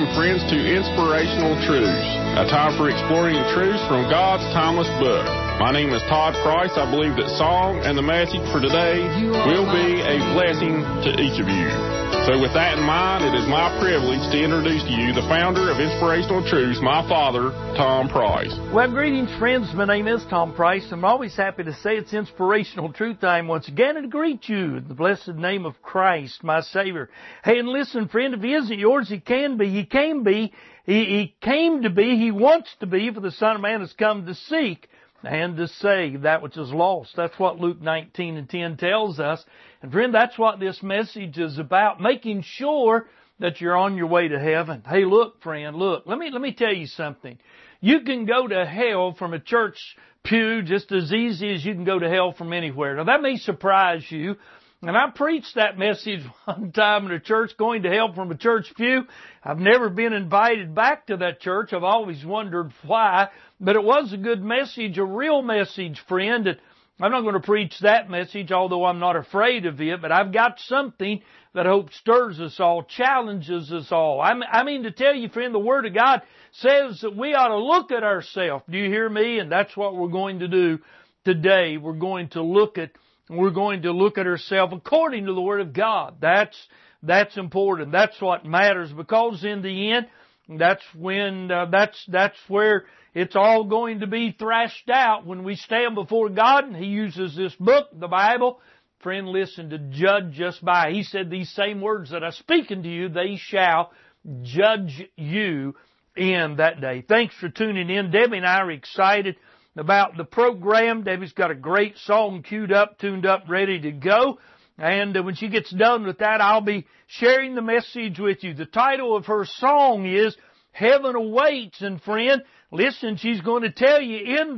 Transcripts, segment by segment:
friends, to Inspirational Truths, a time for exploring the truths from God's timeless book. My name is Todd Price. I believe that song and the message for today will be a blessing to each of you. So with that in mind, it is my privilege to introduce to you the founder of Inspirational Truths, my father, Tom Price. Well, greetings, friends. My name is Tom Price. I'm always happy to say it's Inspirational Truth Time once again and to greet you in the blessed name of Christ, my Savior. Hey, and listen, friend, if He isn't yours, He can be. He can be. He came to be. He wants to be, for the Son of Man has come to seek and to save that which is lost. That's what Luke 19:10 tells us. And friend, that's what this message is about, making sure that you're on your way to heaven. Hey, look, friend, look. Let me tell you something. You can go to hell from a church pew just as easy as you can go to hell from anywhere. Now, that may surprise you. And I preached that message one time in a church, going to hell from a church pew. I've never been invited back to that church. I've always wondered why. But it was a good message, a real message, friend. And I'm not going to preach that message, although I'm not afraid of it. But I've got something that I hope stirs us all, challenges us all. I mean to tell you, friend, the Word of God says that we ought to look at ourselves. Do you hear me? And that's what we're going to do today. We're going to look at ourselves according to the Word of God. That's important. That's what matters, because in the end, that's where it's all going to be thrashed out when we stand before God, and He uses this book, the Bible. Friend, listen, to judge us by. He said, these same words that I speak unto you, they shall judge you in that day. Thanks for tuning in. Debbie and I are excited about the program. Debbie's got a great song queued up, tuned up, ready to go. And when she gets done with that, I'll be sharing the message with you. The title of her song is Heaven Awaits. And friend, listen, she's going to tell you in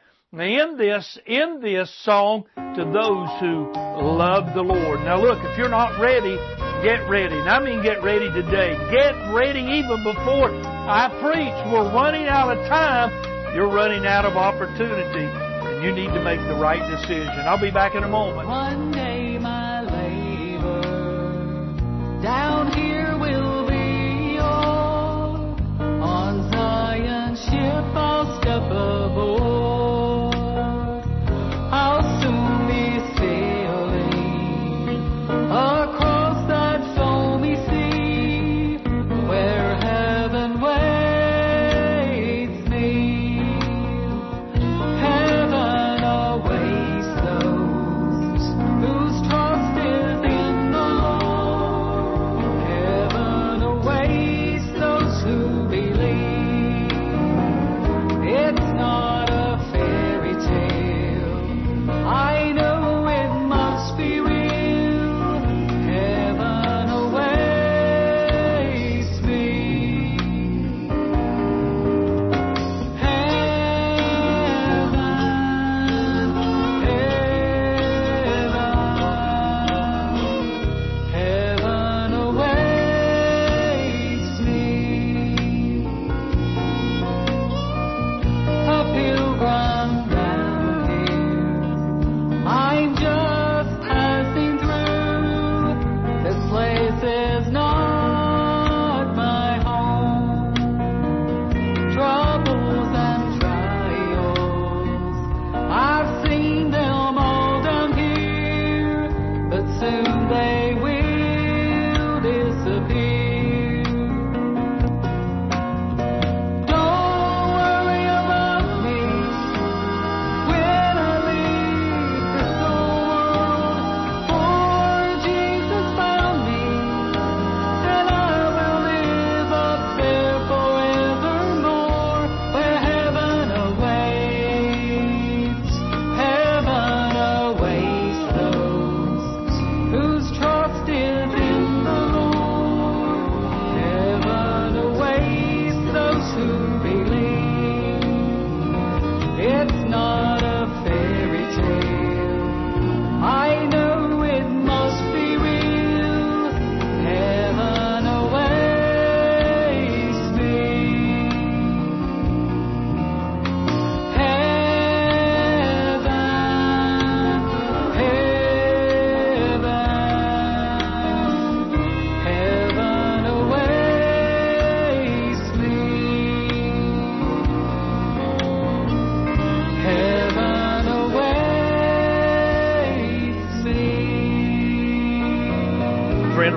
this song, to those who love the Lord. Now look, if you're not ready, get ready. And I mean get ready today. Get ready even before I preach. We're running out of time. You're running out of opportunity, and you need to make the right decision. I'll be back in a moment. One day my labor down here will be all. On Zion's ship I'll step aboard. I'll soon be sailing across that foamy sea, where heaven waits me. It's not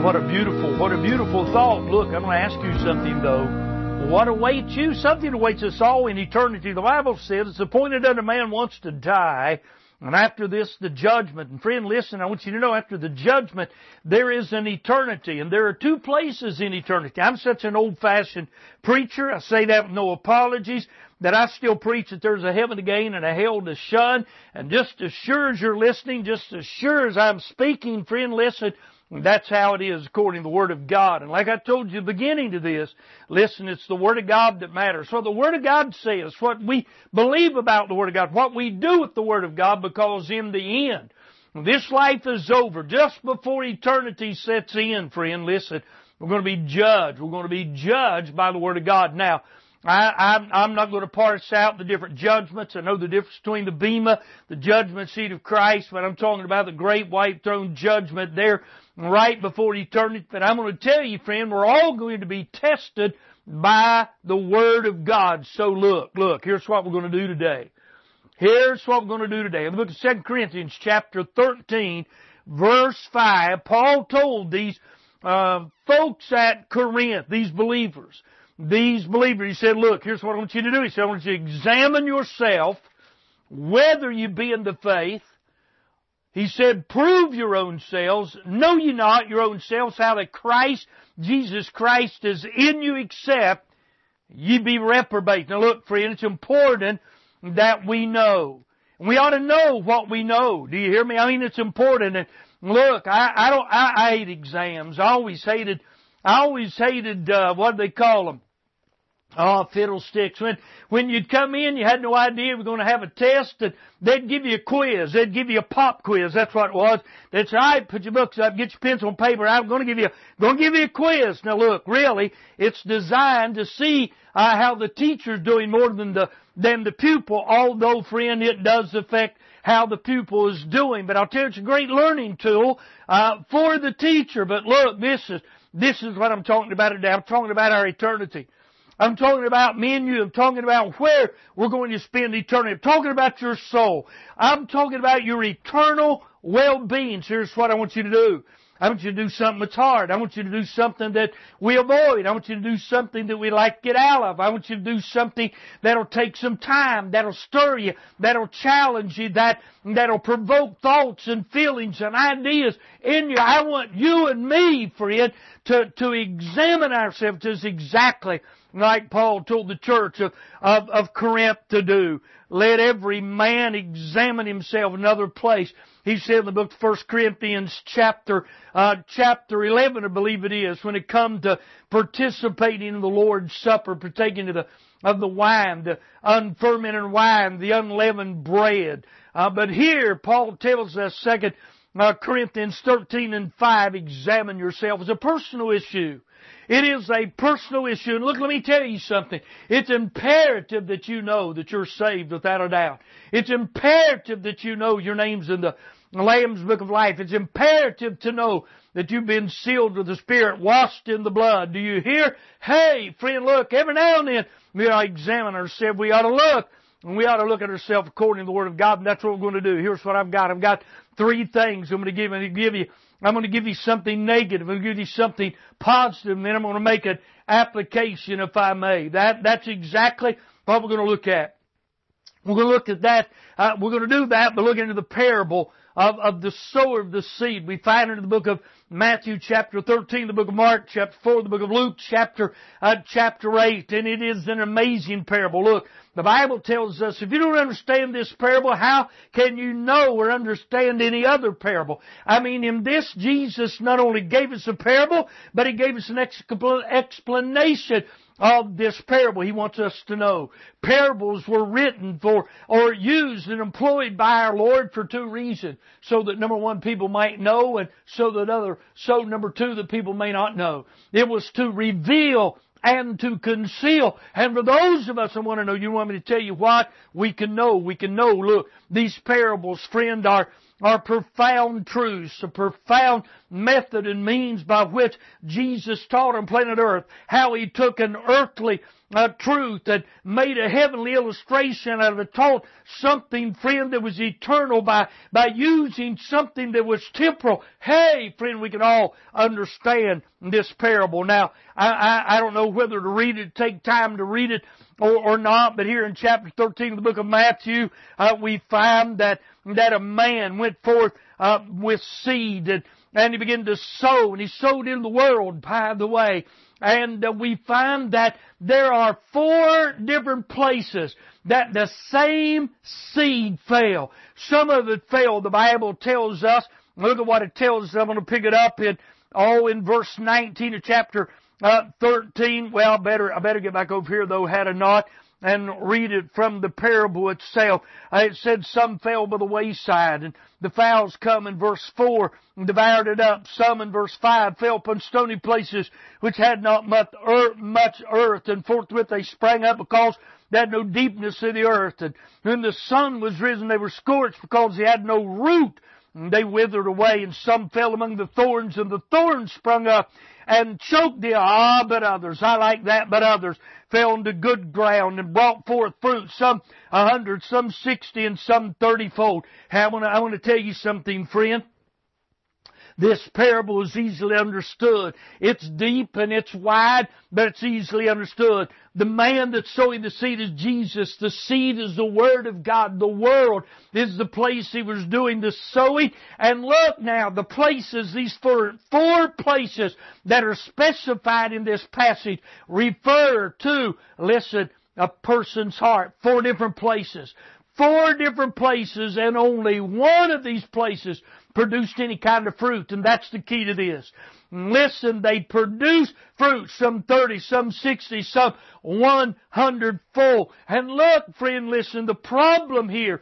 What a beautiful thought. Look, I'm going to ask you something though. What awaits you? Something awaits us all in eternity. The Bible says it's appointed unto man once to die, and after this, the judgment. And friend, listen, I want you to know after the judgment, there is an eternity. And there are two places in eternity. I'm such an old-fashioned preacher. I say that with no apologies, that I still preach that there's a heaven to gain and a hell to shun. And just as sure as you're listening, just as sure as I'm speaking, friend, listen, that's how it is according to the Word of God. And like I told you at the beginning to this, listen, it's the Word of God that matters. What the Word of God says, what we believe about the Word of God, what we do with the Word of God, because in the end, this life is over. Just before eternity sets in, friend, listen, we're going to be judged. We're going to be judged by the Word of God. Now, I'm not going to parse out the different judgments. I know the difference between the bema, the judgment seat of Christ, but I'm talking about the great white throne judgment there right before eternity. But I'm going to tell you, friend, we're all going to be tested by the Word of God. So look, here's what we're going to do today. Here's what we're going to do today. In the book of 2 Corinthians chapter 13, verse 5, Paul told these folks at Corinth, these believers, he said, look, here's what I want you to do. He said, I want you to examine yourself, whether you be in the faith. He said, prove your own selves. Know ye not your own selves how that Jesus Christ is in you, except ye be reprobate. Now look, friend, it's important that we know. We ought to know what we know. Do you hear me? I mean, it's important. And look, I hate exams. I always hated, what do they call them? Oh, fiddlesticks. When you'd come in, you had no idea we were going to have a test, and they'd give you a quiz. They'd give you a pop quiz. That's what it was. That's right. Put your books up, get your pencil and paper. I'm going to give you a quiz. Now look, really, it's designed to see how the teacher's doing more than the pupil, although, friend, it does affect how the pupil is doing. But I'll tell you, it's a great learning tool for the teacher. But look, this is what I'm talking about today. I'm talking about our eternity. I'm talking about me and you. I'm talking about where we're going to spend eternity. I'm talking about your soul. I'm talking about your eternal well-being. So here's what I want you to do. I want you to do something that's hard. I want you to do something that we avoid. I want you to do something that we like to get out of. I want you to do something that'll take some time, that'll stir you, that'll challenge you, that'll provoke thoughts and feelings and ideas in you. I want you and me, friend, to examine ourselves just exactly like Paul told the church of Corinth to do. Let every man examine himself. Another place, he said in the book of 1 Corinthians chapter 11, I believe it is, when it comes to participating in the Lord's Supper, partaking of the wine, the unfermented wine, the unleavened bread. But here, Paul tells us, 2 Corinthians 13 and 5, examine yourself. It's a personal issue. It is a personal issue. And look, let me tell you something. It's imperative that you know that you're saved without a doubt. It's imperative that you know your name's in the Lamb's Book of Life. It's imperative to know that you've been sealed with the Spirit, washed in the blood. Do you hear? Hey, friend, look, every now and then we ought to examine ourselves. We ought to look. And we ought to look at ourselves according to the Word of God, and that's what we're going to do. Here's what I've got. I've got three things I'm going to give you. I'm going to give you something negative. I'm going to give you something positive, and then I'm going to make an application, if I may. That's exactly what we're going to look at. We're going to look at that. We're going to do that by looking into the parable of the sower of the seed. We find it in the book of Matthew chapter 13, the book of Mark chapter 4, the book of Luke chapter 8, and it is an amazing parable. Look, the Bible tells us if you don't understand this parable, how can you know or understand any other parable? I mean, in this, Jesus not only gave us a parable, but He gave us an explanation of this parable. He wants us to know. Parables were written for, or used and employed by our Lord for two reasons. So that number one, people might know, and so number two, that people may not know. It was to reveal and to conceal. And for those of us that want to know, you want me to tell you what? We can know. Look, these parables, friend, are are profound truths, a profound method and means by which Jesus taught on planet Earth, how He took an earthly truth and made a heavenly illustration out of it, taught something, friend, that was eternal by using something that was temporal. Hey, friend, we can all understand this parable. Now, I don't know whether to read it, take time to read it or not, but here in chapter 13 of the book of Matthew, we find that a man went forth with seed and he began to sow, and he sowed in the world, by the way. And we find that there are 4 different places that the same seed fell. Some of it fell, the Bible tells us. Look at what it tells us. I'm going to pick it up in verse 19 of chapter 13. Well, I better get back over here, though, had I not, and read it from the parable itself. It said some fell by the wayside, and the fowls come in verse 4 and devoured it up. Some in verse 5 fell upon stony places which had not much earth, and forthwith they sprang up because they had no deepness in the earth. And when the sun was risen, they were scorched because they had no root. And they withered away, and some fell among the thorns, and the thorns sprung up and choked the but others, I like that, but others fell into good ground and brought forth fruit, some 100, some 60, and some 30-fold. I want to tell you something, friend. This parable is easily understood. It's deep and it's wide, but it's easily understood. The man that's sowing the seed is Jesus. The seed is the Word of God. The world is the place He was doing the sowing. And look now, the places, these four places that are specified in this passage refer to, listen, a person's heart. 4 different places. 4 different places, and only one of these places produced any kind of fruit, and that's the key to this. Listen, they produce fruit, some 30, some 60, some 100-fold. And look, friend, listen, the problem here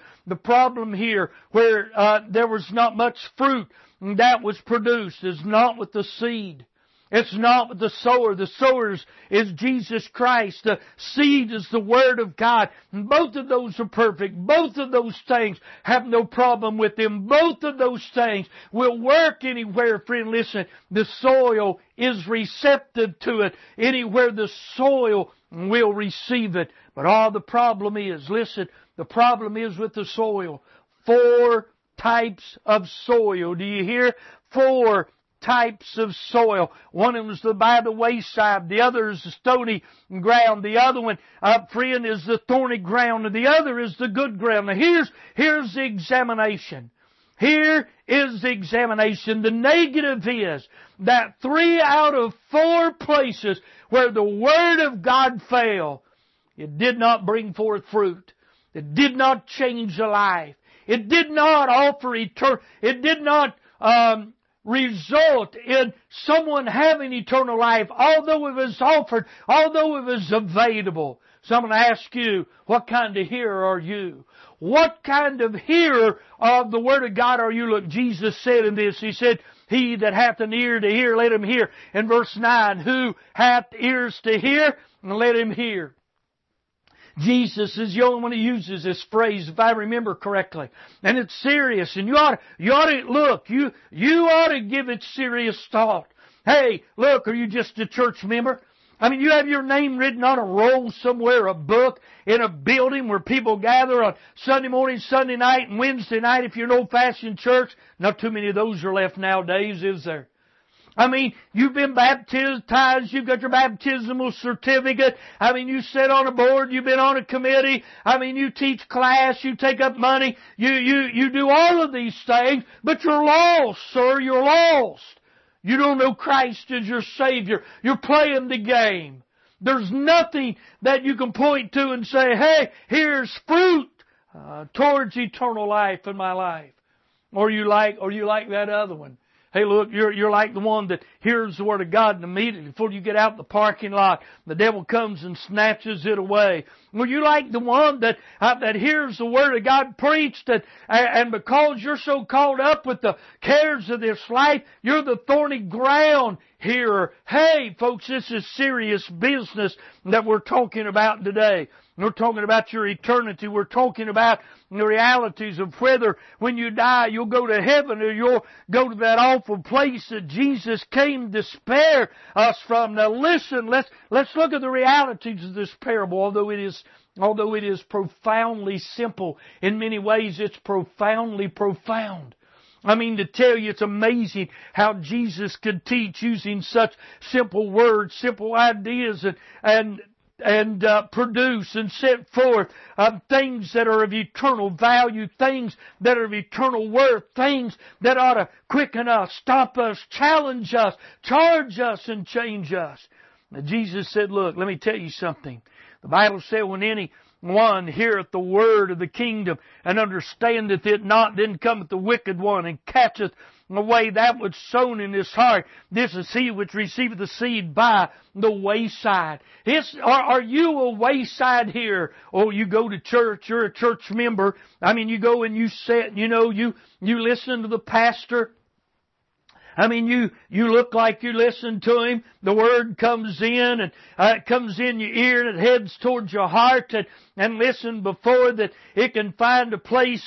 where there was not much fruit that was produced is not with the seed. It's not with the sower. The sower is Jesus Christ. The seed is the Word of God. And both of those are perfect. Both of those things have no problem with them. Both of those things will work anywhere, friend. Listen, the soil is receptive to it. Anywhere the soil will receive it. But the problem is, listen, the problem is with the soil. 4 types of soil. Do you hear? 4 types of soil. One of them is by the wayside. The other is the stony ground. The other one, friend, is the thorny ground. And the other is the good ground. Now here's the examination. Here is the examination. The negative is that 3 out of 4 places where the Word of God fell, it did not bring forth fruit. It did not change a life. It did not offer eternal. It did not result in someone having eternal life, although it was offered, although it was available. So I'm going to ask you, what kind of hearer are you? What kind of hearer of the Word of God are you? Look, Jesus said in this, He said, He that hath an ear to hear, let him hear. In verse 9, who hath ears to hear, let him hear. Jesus is the only one who uses this phrase, if I remember correctly. And it's serious, and you ought to give it serious thought. Hey, look, are you just a church member? I mean, you have your name written on a roll somewhere, a book, in a building where people gather on Sunday morning, Sunday night, and Wednesday night if you're an old-fashioned church. Not too many of those are left nowadays, is there? I mean, you've been baptized, you've got your baptismal certificate. I mean, you sit on a board, you've been on a committee. I mean, you teach class, you take up money, you do all of these things, but you're lost, sir, you're lost. You don't know Christ as your Savior. You're playing the game. There's nothing that you can point to and say, hey, here's fruit towards eternal life in my life. Or you like that other one. Hey, look, you're like the one that hears the Word of God, and immediately before you get out in the parking lot, the devil comes and snatches it away. Well, you like the one that hears the Word of God preached, and because you're so caught up with the cares of this life, you're the thorny ground hearer. Hey, folks, this is serious business that we're talking about today. We're talking about your eternity. We're talking about the realities of whether when you die you'll go to heaven or you'll go to that awful place that Jesus came to spare us from. Now listen, let's look at the realities of this parable. Although it is profoundly simple, in many ways it's profoundly profound. I mean, to tell you, it's amazing how Jesus could teach using such simple words, simple ideas, and produce and set forth things that are of eternal value, things that are of eternal worth, things that ought to quicken us, stop us, challenge us, charge us, and change us. Now, Jesus said, look, let me tell you something. The Bible said, when anyone heareth the word of the kingdom and understandeth it not, then cometh the wicked one and catcheth away that which sown in his heart. This is he which receiveth the seed by the wayside. Are you a wayside here? Oh, you go to church, you're a church member. I mean, you go and you sit, you listen to the pastor. I mean, you look like you listen to him. The Word comes in and it comes in your ear and it heads towards your heart and listen before that it can find a place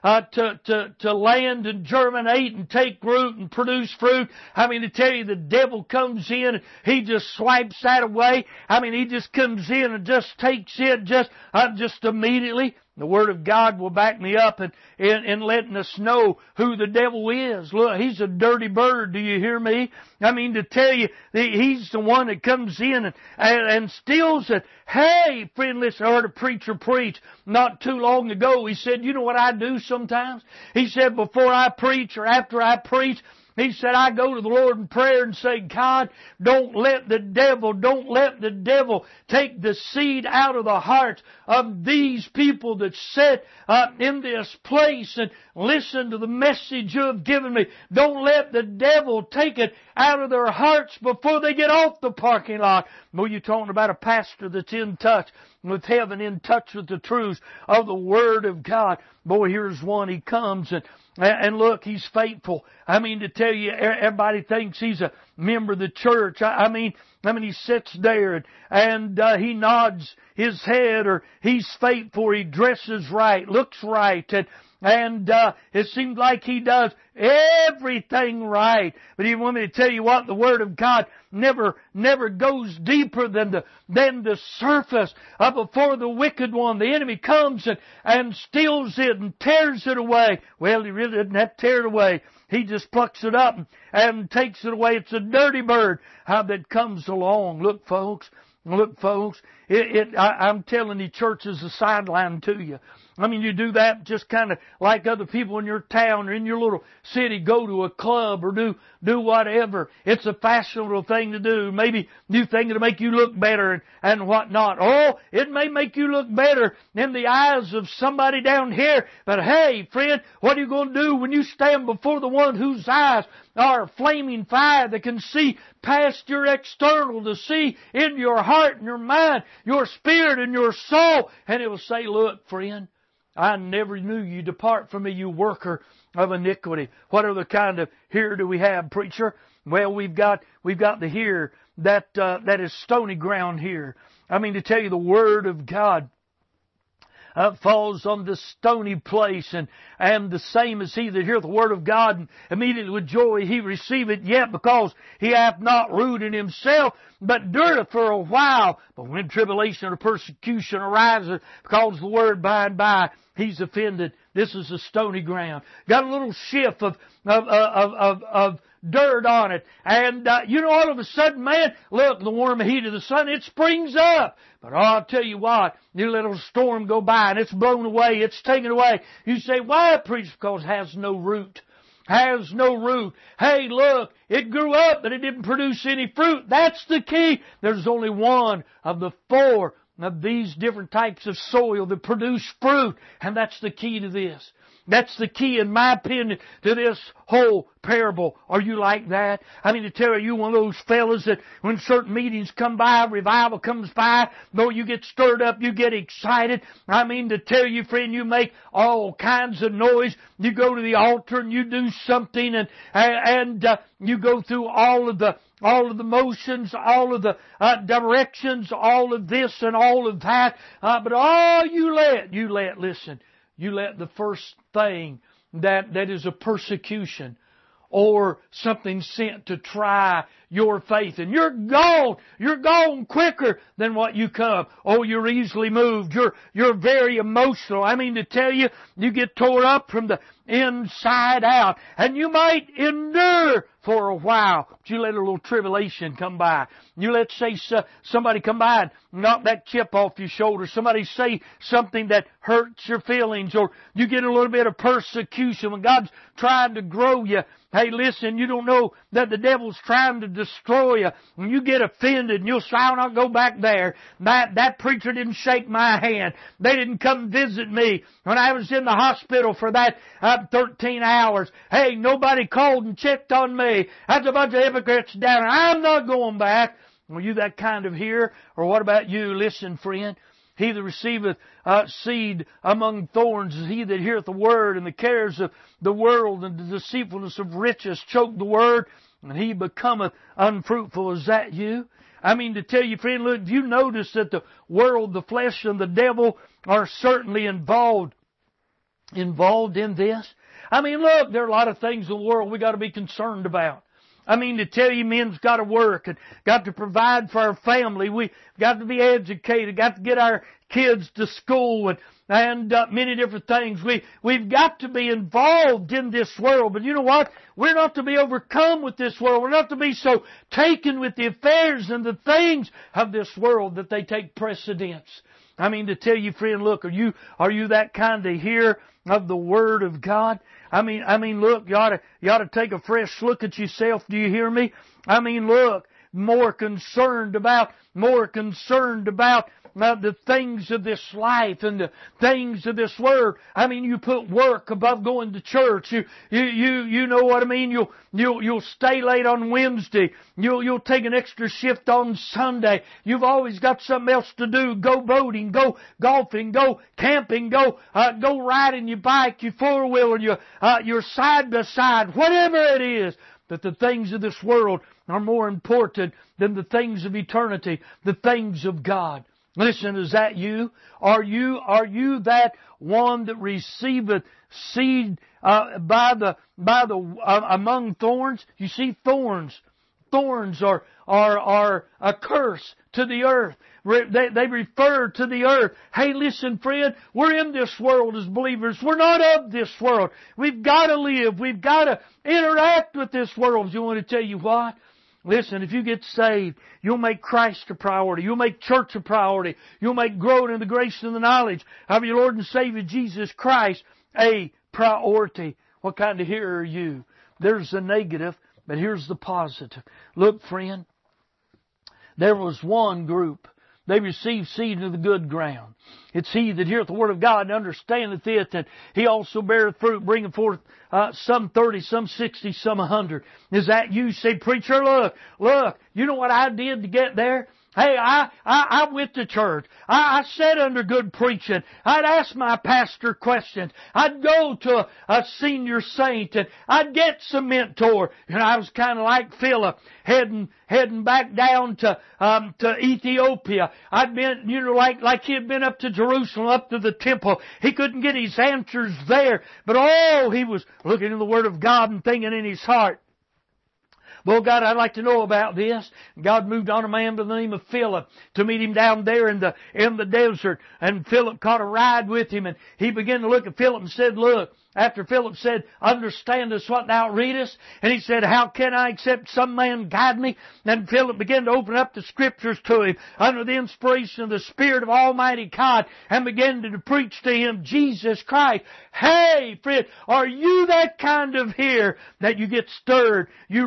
to land and germinate and take root and produce fruit. I mean, to tell you, the devil comes in and he just swipes that away. I mean, he just comes in and just takes it just immediately. The Word of God will back me up in letting us know who the devil is. Look, he's a dirty bird. Do you hear me? I mean, to tell you, he's the one that comes in and steals it. Hey, friend, listen, I heard a preacher preach not too long ago. He said, you know what I do sometimes? He said, before I preach or after I preach, he said, I go to the Lord in prayer and say, God, don't let the devil take the seed out of the hearts of these people that sit in this place and listen to the message you have given me. Don't let the devil take it out of their hearts before they get off the parking lot. Well, you're talking about a pastor that's in touch with heaven, in touch with the truths of the Word of God. Boy, here's one. He comes and look, he's faithful. I mean, to tell you, everybody thinks he's a member of the church. I mean, he sits there and he nods his head, or he's faithful, he dresses right, looks right, and it seems like he does everything right. But you want me to tell you what? The Word of God never goes deeper than the surface. Before the wicked one, the enemy comes and steals it and tears it away. Well, he really doesn't have to tear it away. He just plucks it up and takes it away. It's a dirty bird that comes along. Look, folks. I'm telling you, church is a sideline to you. I mean, you do that just kind of like other people in your town or in your little city go to a club or do whatever. It's a fashionable thing to do. Maybe you think it'll make you look better and whatnot. Oh, it may make you look better in the eyes of somebody down here. But hey, friend, what are you going to do when you stand before the one whose eyes are a flaming fire that can see past your external, to see in your heart and your mind, your spirit and your soul? And it will say, look, friend, I never knew you. Depart from me, you worker of iniquity. What other kind of hearer do we have, preacher? Well, we've got the hearer that is stony ground here. I mean, to tell you, the Word of God falls on this stony place, and the same as he that heareth the Word of God, and immediately with joy he receiveth, yet because he hath not root in himself, but dureth for a while. But when tribulation or persecution arises because of the Word, by and by he's offended. This is a stony ground. Got a little shift of dirt on it. And, all of a sudden, man, look, the warm heat of the sun, it springs up. But I'll tell you what, you let a storm go by and it's blown away, it's taken away. You say, why, preach? Because it has no root. Has no root. Hey, look, it grew up, but it didn't produce any fruit. That's the key. There's only one of the four of these different types of soil that produce fruit. And that's the key to this. That's the key, in my opinion, to this whole parable. Are you like that? I mean, to tell you, one of those fellas that when certain meetings come by, revival comes by, though you get stirred up, you get excited. I mean, to tell you, friend, you make all kinds of noise. You go to the altar and you do something, and you go through all of the motions, all of the directions, all of this and all of that. But all you let, listen, you let the first thing that is a persecution or something sent to try your faith, and you're gone quicker than what you come. Oh, you're easily moved. You're very emotional. I mean, to tell you, you get tore up from the inside out, and you might endure for a while, but you let a little tribulation come by. You let, say, somebody come by and knock that chip off your shoulder. Somebody say something that hurts your feelings, or you get a little bit of persecution when God's trying to grow you. Hey, listen, you don't know that the devil's trying to destroy you. When you get offended and you'll say, I'll not go back there. That preacher didn't shake my hand. They didn't come visit me when I was in the hospital for that 13 hours. Hey, nobody called and checked on me. That's a bunch of hypocrites down there. I'm not going back. Were you that kind of hearer? Or what about you? Listen, friend. He that receiveth seed among thorns is he that heareth the word, and the cares of the world and the deceitfulness of riches choke the word, and he becometh unfruitful. Is that you? I mean, to tell you, friend, look, you notice that the world, the flesh, and the devil are certainly involved in this. I mean, look, there are a lot of things in the world we got to be concerned about. I mean, to tell you, men's got to work and got to provide for our family. We've got to be educated, got to get our kids to school and many different things. We've got to be involved in this world. But you know what? We're not to be overcome with this world. We're not to be so taken with the affairs and the things of this world that they take precedence. I mean, to tell you, friend, look, are you that kind of hearer of the Word of God? I mean, look, you ought to take a fresh look at yourself. Do you hear me? I mean, look, more concerned about the things of this life and the things of this world. I mean, you put work above going to church. You know what I mean? You'll stay late on Wednesday. You'll take an extra shift on Sunday. You've always got something else to do. Go boating, go golfing, go camping, go riding your bike, your four-wheeler, your side-by-side, whatever it is. That the things of this world are more important than the things of eternity, the things of God. Listen, is that you? Are you that one that receiveth seed among thorns? You see, thorns are a curse to the earth. They refer to the earth. Hey, listen, friend, we're in this world as believers. We're not of this world. We've got to live. We've got to interact with this world. You want to tell you what? Listen, if you get saved, you'll make Christ a priority. You'll make church a priority. You'll make growing in the grace and the knowledge of your Lord and Savior Jesus Christ a priority. What kind of hearer are you? There's the negative, but here's the positive. Look, friend, there was one group. They received seed into the good ground. It's he that heareth the word of God and understandeth it, and he also beareth fruit, bringing forth some 30, some 60, some 100. Is that you? Say, preacher, look, you know what I did to get there? Hey, I went to church. I sat under good preaching. I'd ask my pastor questions. I'd go to a senior saint and I'd get some mentor. And I was kind of like Philip, heading back down to Ethiopia. I'd been, like he had been up to Jerusalem, up to the temple. He couldn't get his answers there. But he was looking in the Word of God and thinking in his heart, well, God, I'd like to know about this. God moved on a man by the name of Philip to meet him down there in the desert. And Philip caught a ride with him, and he began to look at Philip and said, look, after Philip said, understandest what thou readest? And he said, how can I except some man guide me? And Philip began to open up the Scriptures to him under the inspiration of the Spirit of Almighty God and began to preach to him Jesus Christ. Hey, friend, are you that kind of hearer that you get stirred? You read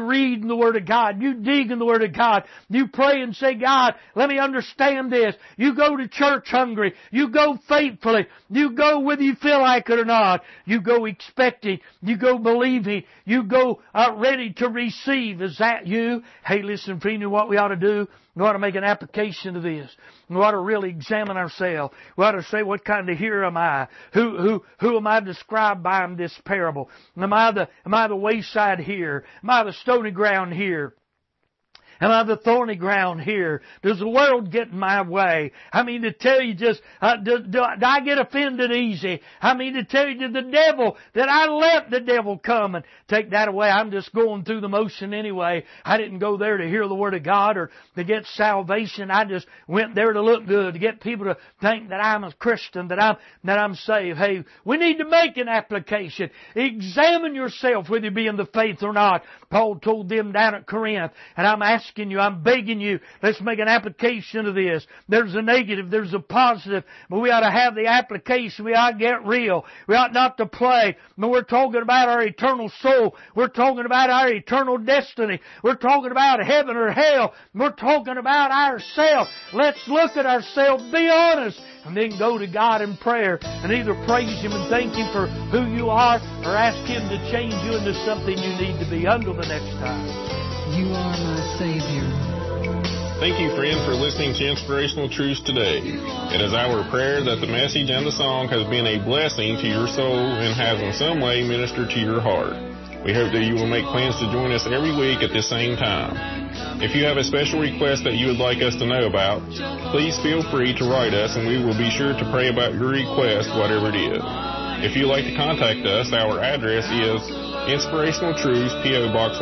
in the Word of God. You dig in the Word of God. You pray and say, God, let me understand this. You go to church hungry. You go faithfully. You go whether you feel like it or not. You go expecting. You go believing. You go ready to receive. Is that you? Hey, listen, friend, you know what we ought to do? We ought to make an application of this. We ought to really examine ourselves. We ought to say, what kind of hearer am I? Who am I described by in this parable? Am I the wayside here? Am I the stony ground here? Am I the thorny ground here? Does the world get in my way? I mean, to tell you just, do I get offended easy? I mean, to tell you, the devil, that I let the devil come and take that away. I'm just going through the motion anyway. I didn't go there to hear the Word of God or to get salvation. I just went there to look good, to get people to think that I'm a Christian, that I'm saved. Hey, we need to make an application. Examine yourself whether you be in the faith or not. Paul told them down at Corinth, and I'm asking you, I'm begging you, let's make an application of this. There's a negative, there's a positive, but we ought to have the application. We ought to get real. We ought not to play. But we're talking about our eternal soul. We're talking about our eternal destiny. We're talking about heaven or hell. We're talking about ourselves. Let's look at ourselves, be honest, and then go to God in prayer and either praise Him and thank Him for who you are or ask Him to change you into something you need to be. Until the next time. You are my Savior. Thank you, friend, for listening to Inspirational Truths today. It is our prayer that the message and the song has been a blessing to your soul and has in some way ministered to your heart. We hope that you will make plans to join us every week at this same time. If you have a special request that you would like us to know about, please feel free to write us and we will be sure to pray about your request, whatever it is. If you'd like to contact us, our address is Inspirational Truths, P.O. Box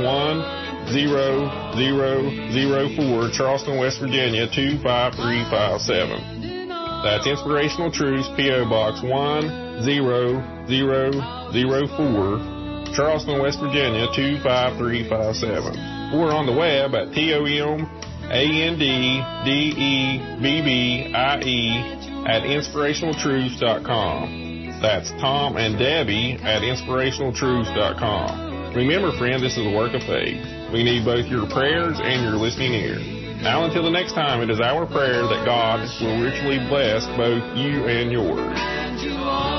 10004, Charleston, West Virginia 25357. That's Inspirational Truths, P.O. Box 10004, Charleston, West Virginia 25357. Or on the web at TomAndDebbie@InspirationalTruths.com. That's Tom and Debbie at InspirationalTruths.com. Remember, friend, this is a work of faith. We need both your prayers and your listening ear. Now, until the next time, it is our prayer that God will richly bless both you and yours.